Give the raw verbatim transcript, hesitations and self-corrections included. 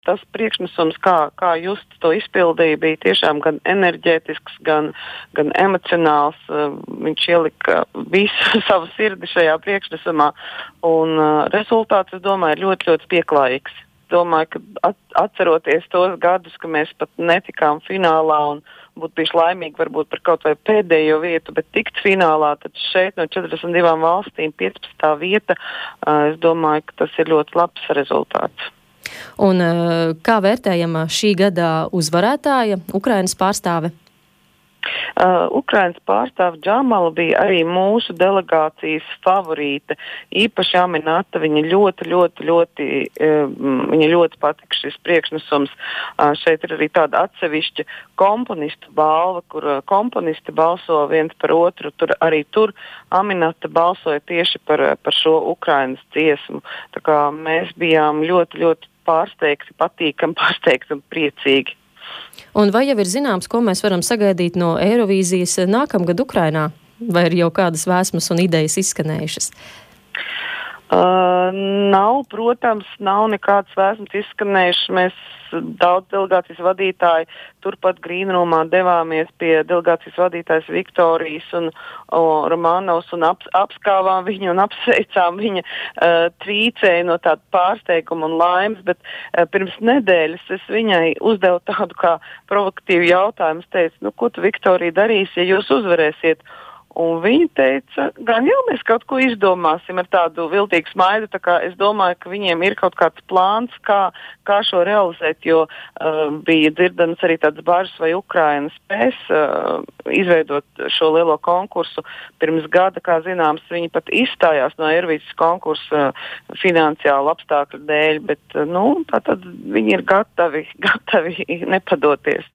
tas priekšnesums, kā, kā just to izpildīja, bija tiešām gan enerģētisks, gan, gan emocionāls. Viņš ielika visu savu sirdi šajā priekšnesumā, un uh, rezultāts, es domāju, ir ļoti, ļoti pieklājīgs. Domāju, ka atceroties tos gadus, ka mēs pat netikām finālā un būtu bijuši laimīgi varbūt par kaut vai pēdējo vietu, bet tikt finālā, tad šeit no četrdesmit divām valstīm piecpadsmitā vieta, uh, es domāju, ka tas ir ļoti labs rezultāts. Un kā vērtējama šī gada uzvarētāja, Ukrainas pārstāve? Uh, Ukrainas pārstāve Džamala bija arī mūsu delegācijas favorīte. Īpaši Aminata, viņa ļoti, ļoti, ļoti, uh, viņa ļoti patika šis priekšnesums. Uh, šeit ir arī tāda atsevišķa komponistu balva, kur uh, komponisti balso viens par otru. Tur arī tur Aminata balsoja tieši par, par šo Ukrainas dziesmu. Tā kā mēs bijām ļoti, ļoti pārsteigti, patīkami, pārsteigti un priecīgi. Un vai jau ir zināms, ko mēs varam sagaidīt no Eirovīzijas nākamgad Ukrainā? Vai ir jau kādas vēsmas un idejas izskanējušas? Uh, nav, protams, nav nekādas vēsmas izskanējušas. Mēs daudz delegācijas vadītāji turpat Grīnrūmā devāmies pie delegācijas vadītājas Viktorijas un o, Romanovs un ap, apskāvām viņu un apsveicām viņa uh, trīcēju no tāda pārsteiguma un laimes, bet uh, pirms nedēļas es viņai uzdevu tādu kā provokatīvu jautājumu. Es teicu, nu, ko tu, Viktorija, darīsi, ja jūs uzvarēsiet? Un viņa teica, gan jau mēs kaut ko izdomāsim ar tādu viltīgu smaidu, tā kā es domāju, ka viņiem ir kaut kāds plāns, kā, kā šo realizēt, jo uh, bija dzirdams arī tāds bažas, vai Ukraina spēs uh, izveidot šo lielo konkursu. Pirms gada, kā zināms, viņi pat izstājās no Eirovīzijas konkursa uh, finansiālu apstākļu dēļ, bet uh, nu, tātad viņi ir gatavi, gatavi nepadoties.